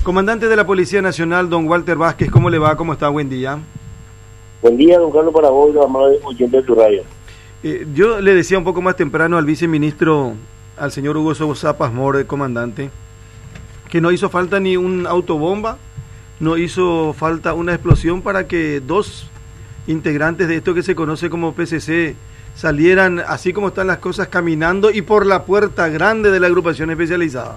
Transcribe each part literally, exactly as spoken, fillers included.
Comandante de la Policía Nacional, don Walter Vázquez, ¿cómo le va? ¿Cómo está? Buen día. Buen día, don Carlos, para vos y los amables oyentes de tu radio. Eh, yo le decía un poco más temprano al viceministro, al señor Hugo Sosa Pasmore, comandante, que no hizo falta ni un autobomba, no hizo falta una explosión para que dos integrantes de esto que se conoce como P C C salieran, así como están las cosas, caminando y por la puerta grande de la agrupación especializada.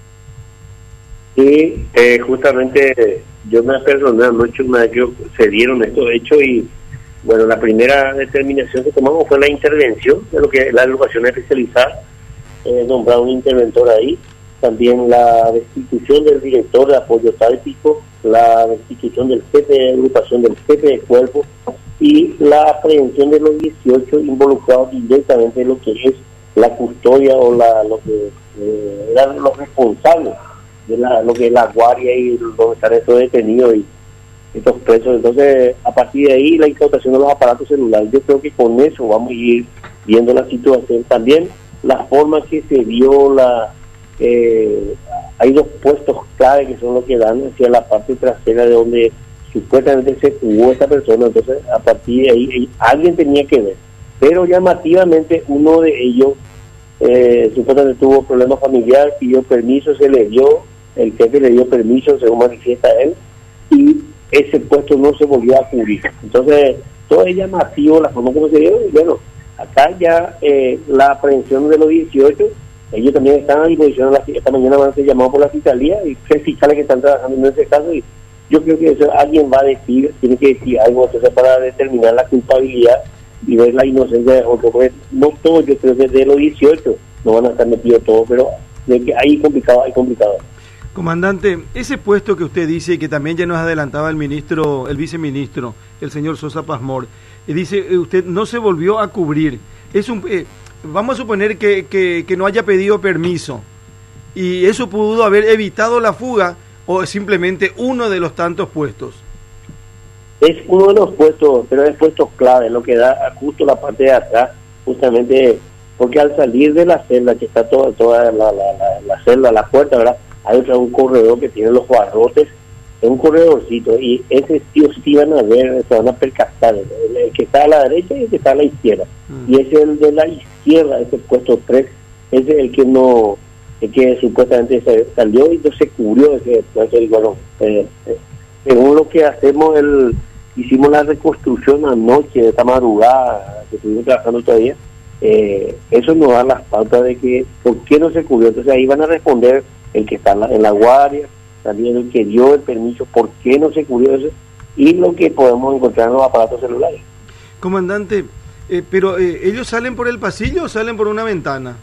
Sí, eh, justamente yo me personé anoche, una que se dieron estos hechos y bueno, la primera determinación que tomamos fue la intervención de lo que la agrupación especializada, eh, nombrar un interventor ahí, también la destitución del director de apoyo táctico, la destitución del jefe de agrupación, del jefe de cuerpo y la aprehensión de los dieciocho involucrados directamente en lo que es la custodia o la lo que eh, eran los responsables de la, lo que es la guardia y donde están estos detenidos y estos presos. Entonces, a partir de ahí, la incautación de los aparatos celulares. Yo creo que con eso vamos a ir viendo la situación. También la forma que se dio la... Eh, hay dos puestos clave que son los que dan hacia la parte trasera de donde supuestamente se jugó esta persona. Entonces, a partir de ahí, alguien tenía que ver. Pero llamativamente, uno de ellos eh, supuestamente tuvo problemas familiares, pidió permiso, se le dio, el jefe le dio permiso, según manifiesta él, y ese puesto no se volvió a cubrir. Entonces, todo es llamativo la forma como se dio, y bueno, acá ya eh, la aprehensión de los dieciocho, ellos también están a disposición, esta mañana van a ser llamados por la fiscalía, y tres fiscales que están trabajando en ese caso, y yo creo que eso alguien va a decir, tiene que decir algo, entonces, para determinar la culpabilidad y ver la inocencia de otro, porque no todos, yo creo que de los dieciocho no van a estar metidos todos, pero de que hay complicado, hay complicado. Comandante, ese puesto que usted dice y que también ya nos adelantaba el ministro, el viceministro, el señor Sosa Pasmore, y dice usted no se volvió a cubrir. Es un, eh, vamos a suponer que, que, que no haya pedido permiso y eso pudo haber evitado la fuga o es simplemente uno de los tantos puestos. Es uno de los puestos, pero es puestos clave, lo que da justo la parte de atrás, justamente porque al salir de la celda, que está toda, toda la, la, la, la celda, la puerta, ¿verdad? Hay otro, un corredor que tiene los barrotes, es un corredorcito, y ese tío sí van a ver, se van a percatar, el, el que está a la derecha y el que está a la izquierda, mm. y ese el de la izquierda, ese puesto tres, ese es el que no, el que supuestamente se salió y no se cubrió ese puesto, y bueno, eh, eh, según lo que hacemos, el hicimos la reconstrucción anoche, de esta madrugada, que estuvimos trabajando todavía, eh, eso nos da las pautas de que, ¿por qué no se cubrió? Entonces ahí van a responder el que está en la, en la guardia, también el que dio el permiso, por qué no se cubrió eso, y lo que podemos encontrar en los aparatos celulares. Comandante, eh, pero eh, ¿ellos salen por el pasillo o salen por una ventana?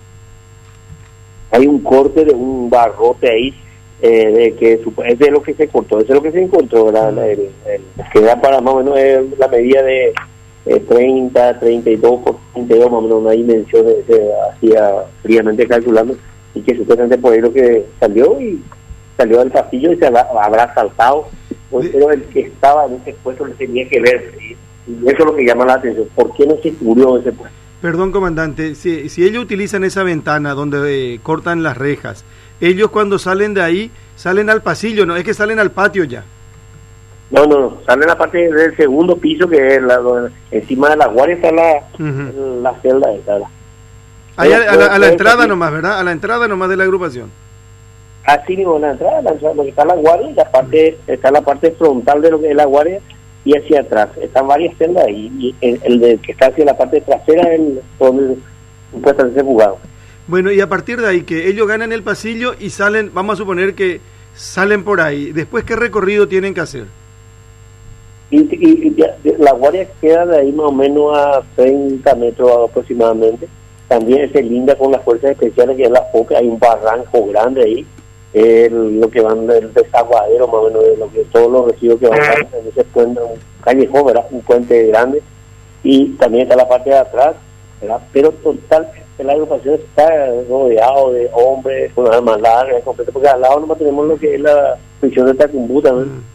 Hay un corte de un barrote ahí, eh, de que es de lo que se cortó, eso es lo que se encontró, ¿verdad? El, el, el, que da para más o menos eh, la medida de eh, treinta, treinta y dos por treinta y dos, más o menos una dimensión, de, se hacía fríamente calculando, y que supuestamente por ahí lo que salió y salió del pasillo y se habrá, habrá saltado, pues, pero el que estaba en ese puesto le tenía que ver, y, y eso es lo que llama la atención, ¿por qué no se cubrió ese puesto? Perdón, comandante, si, si ellos utilizan esa ventana donde eh, cortan las rejas, ellos cuando salen de ahí, salen al pasillo, no es que salen al patio ya. No, no, no, salen a la parte del segundo piso, que es la, donde, encima de la guardia está la, uh-huh. la celda esta, la Ahí a, a, la, a la entrada nomás, ¿verdad? A la entrada nomás de la agrupación. Así mismo, la entrada, la entrada, donde está la guardia, la parte, está la parte frontal de lo que es la guardia y hacia atrás. Están varias celdas y, y el, el de, que está hacia la parte trasera es el donde supuestamente jugado. Bueno, y a partir de ahí, que ellos ganan el pasillo y salen, vamos a suponer que salen por ahí. Después, ¿qué recorrido tienen que hacer? Y, y, y ya, la guardia queda de ahí más o menos a treinta metros aproximadamente. También se linda con las fuerzas especiales, que es la FOCA, hay un barranco grande ahí, el, lo que van del desaguadero, más o menos, de lo que todos los residuos que van a en ese puente, un callejón, ¿verdad? Un puente grande, y también está la parte de atrás, ¿verdad? Pero total, la agrupación está rodeado de hombres con armas largas, completo, porque al lado nomás tenemos lo que es la prisión de Tacumbuta, ¿no? Mm.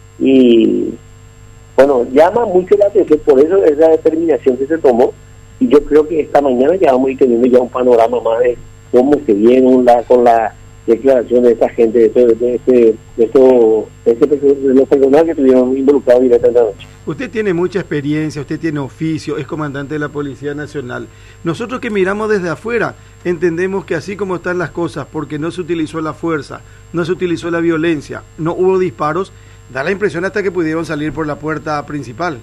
Y bueno, llama mucho la atención, por eso esa determinación que se tomó. Y yo creo que esta mañana ya vamos a ir teniendo ya un panorama más de cómo se viene la, con la declaraciones de esta gente, de, este, de, este, de, estos, de, este, de los personajes que estuvieron involucrados directamente en la noche. Usted tiene mucha experiencia, usted tiene oficio, es comandante de la Policía Nacional. Nosotros que miramos desde afuera entendemos que así como están las cosas, porque no se utilizó la fuerza, no se utilizó la violencia, no hubo disparos, da la impresión hasta que pudieron salir por la puerta principal.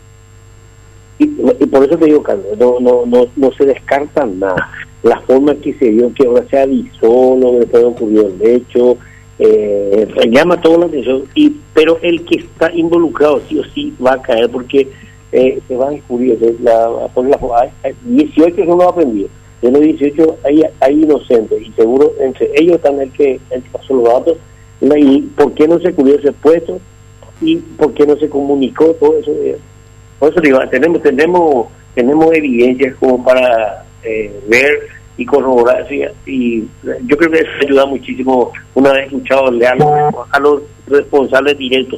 Y, y por eso te digo, Carlos, no, no, no, no se descarta nada. La forma que se dio, que ahora se avisó lo que fue ocurrido el hecho, eh, llama toda la atención, y, pero el que está involucrado sí o sí va a caer porque eh, se va a descubrir. La, por la, hay dieciocho son los aprendidos, de los dieciocho hay, hay inocentes, y seguro entre ellos están el que, el que pasó los datos, y por qué no se cubrió ese puesto, y por qué no se comunicó todo eso. Eh, por eso digo, tenemos, tenemos, tenemos evidencias como para eh, ver y corroborar, ¿sí? Y yo creo que eso ayuda muchísimo una vez escuchado a los, a los responsables directos.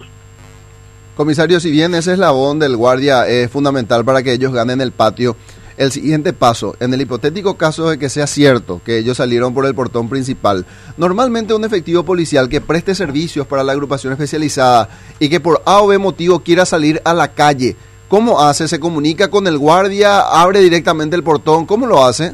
Comisario, si bien ese eslabón del guardia es fundamental para que ellos ganen el patio, el siguiente paso, en el hipotético caso de que sea cierto que ellos salieron por el portón principal, normalmente un efectivo policial que preste servicios para la agrupación especializada y que por A o B motivo quiera salir a la calle, ¿cómo hace? ¿Se comunica con el guardia? ¿Abre directamente el portón? ¿Cómo lo hace?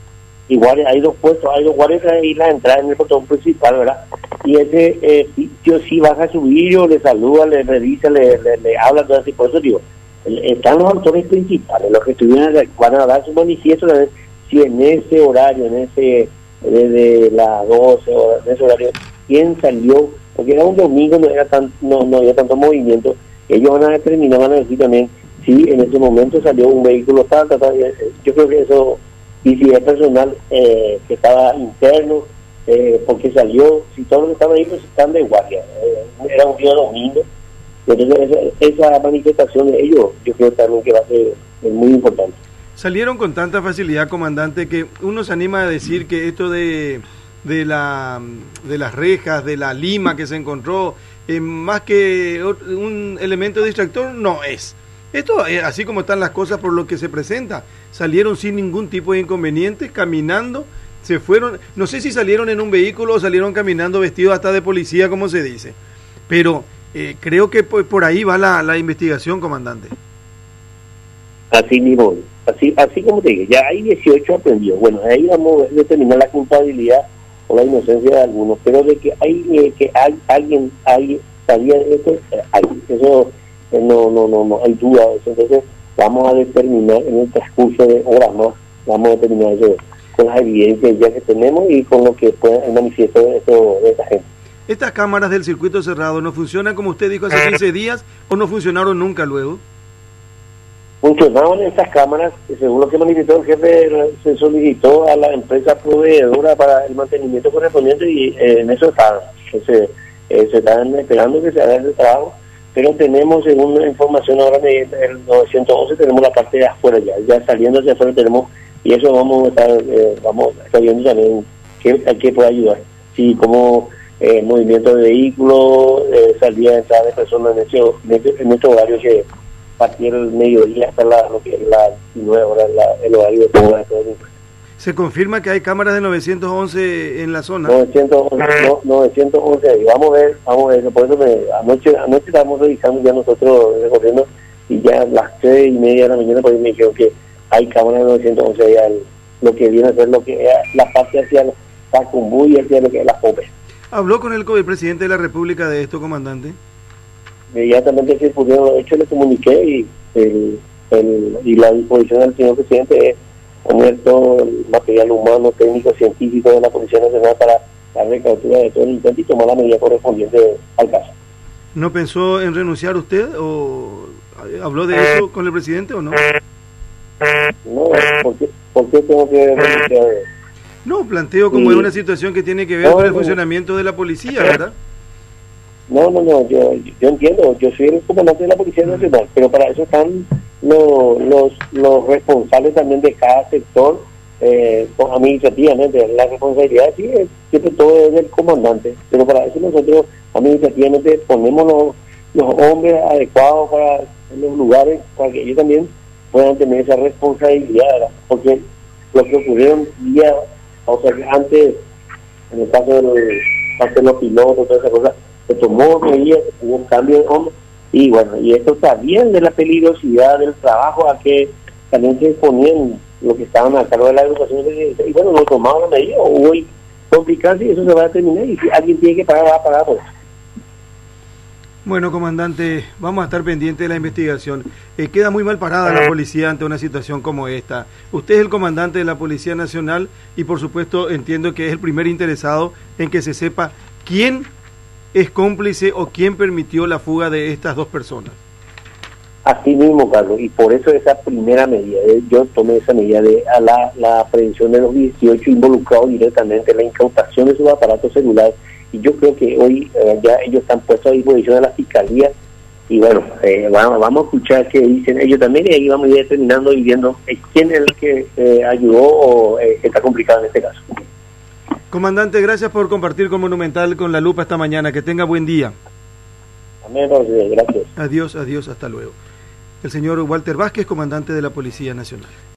Igual hay dos puestos, hay dos guardias ahí la entrada en el portón principal, ¿verdad? Y ese eh, sitio sí baja su vidrio, le saluda, le revisa, le, le, le habla, todo así. Por eso digo, están los autores principales, los que estuvieron, van a dar su manifiesto, si en ese horario, en ese, desde las doce horas, en ese horario, quién salió, porque era un domingo, no era tan, no, no había tanto movimiento, ellos van a determinar, van a decir también, si en ese momento salió un vehículo tal, tal, tal. Yo creo que eso, y si es personal eh, que estaba interno, eh, porque salió, si todos los que estaban ahí pues están de guardia, eh, era un día domingo, entonces esa, esa manifestación de ellos yo creo también que va a ser es muy importante. Salieron con tanta facilidad, comandante, que uno se anima a decir que esto de, de, la, de las rejas, de la lima que se encontró, eh, más que un elemento distractor, no es. Esto, eh, así como están las cosas por lo que se presenta, salieron sin ningún tipo de inconveniente, caminando, se fueron, no sé si salieron en un vehículo o salieron caminando vestidos hasta de policía, como se dice, pero eh, creo que por, por ahí va la, la investigación, comandante. Así mismo, así así como te dije, ya hay dieciocho aprendidos, bueno, ahí vamos a determinar la culpabilidad o la inocencia de algunos, pero de que hay eh, que hay, alguien hay, sabía de esto, hay, eso no no no no hay duda de eso. Entonces vamos a determinar en el transcurso de horas más, vamos a determinar eso con las evidencias ya que tenemos y con lo que pueda el manifiesto de, esto, de esta gente. ¿Estas cámaras del circuito cerrado no funcionan como usted dijo hace quince días o no funcionaron nunca luego? Funcionaban estas cámaras, según lo que manifestó el jefe, se solicitó a la empresa proveedora para el mantenimiento correspondiente y eh, en eso estaban. Entonces, eh, se están esperando que se haga ese trabajo, pero tenemos, según la información ahora en el novecientos once, tenemos la parte de afuera ya, ya saliendo hacia afuera tenemos, y eso vamos a estar, eh, vamos a estar viendo también qué, a qué puede ayudar. Sí, como eh, movimiento de vehículos, eh, salida y entrada de personas en este, en este, en este horario que partir el mediodía hasta la, lo que es las nueve horas, la, el horario de todo esto. ¿Se confirma que hay cámaras de novecientos once en la zona? novecientos once, no, novecientos once ahí. Vamos a ver, vamos a ver. Por eso me, anoche, anoche estábamos revisando ya nosotros recorriendo y ya a las tres y media de la mañana pues me dijeron que hay cámaras de novecientos once ahí, al, lo que viene a ser lo que es la parte hacia Pacumbú y hacia lo que es la Pope. ¿Habló con el, el presidente de la República de esto, comandante? Inmediatamente se pusieron los hechos, le comuniqué y, el, el, y la disposición del señor presidente es poner todo el material humano, técnico, científico de la Policía Nacional para la recautura de todo el intento y tomar la medida correspondiente al caso. ¿No pensó en renunciar usted o habló de eso con el presidente o no? No, ¿por qué, por qué tengo que renunciar? No, planteo como sí. Es una situación que tiene que ver no, con el no. funcionamiento de la policía, ¿verdad? No, no, no, yo, yo entiendo, yo soy el comandante de la Policía Nacional, pero para eso están los, los, los responsables también de cada sector, eh, administrativamente. La responsabilidad sí es, siempre todo es del comandante, pero para eso nosotros administrativamente ponemos los, los hombres adecuados para los lugares, para que ellos también puedan tener esa responsabilidad, ¿verdad? Porque lo que ocurrieron día, o sea, antes, en el caso de los hacer los pilotos, todas esas cosas. Se tomó medidas, hubo un cambio de rumbo, y bueno, y esto también de la peligrosidad del trabajo a que también se exponían los que estaban a cargo de la educación, y bueno, no tomaban la medida, hubo complicarse y eso se va a terminar, y si alguien tiene que pagar, va a pagar por eso. Bueno, comandante, vamos a estar pendientes de la investigación. Eh, queda muy mal parada la policía ante una situación como esta. Usted es el comandante de la Policía Nacional y por supuesto entiendo que es el primer interesado en que se sepa quién es cómplice o quién permitió la fuga de estas dos personas. Así mismo, Carlos, y por eso esa primera medida, yo tomé esa medida de a la, la prevención de los dieciocho involucrados directamente, la incautación de sus aparatos celulares, y yo creo que hoy eh, ya ellos están puestos a disposición de la Fiscalía, y bueno, eh, vamos, vamos a escuchar qué dicen ellos también, y ahí vamos a ir determinando y viendo eh, quién es el que eh, ayudó o eh, está complicado en este caso. Comandante, gracias por compartir con Monumental con la lupa esta mañana, que tenga buen día. Amén, gracias. Adiós, adiós, hasta luego. El señor Walter Vázquez, comandante de la Policía Nacional.